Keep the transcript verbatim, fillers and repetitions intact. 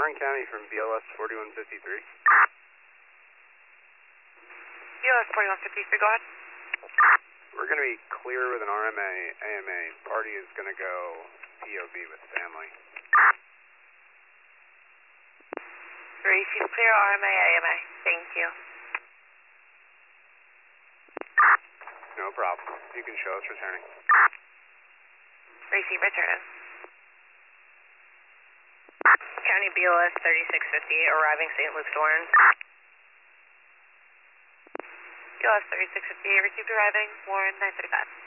Warren County from B L S forty-one fifty-three. B L S forty-one fifty-three, go ahead. We're going to be clear with an R M A, A M A. Party is going to go P O V with family. Receive clear R M A, A M A. Thank you. No problem. You can show us returning. Receive returning. County B L S thirty-six fifty-eight, arriving Saint Luke's Warren. B L S thirty-six fifty-eight, received arriving Warren nine thirty-five.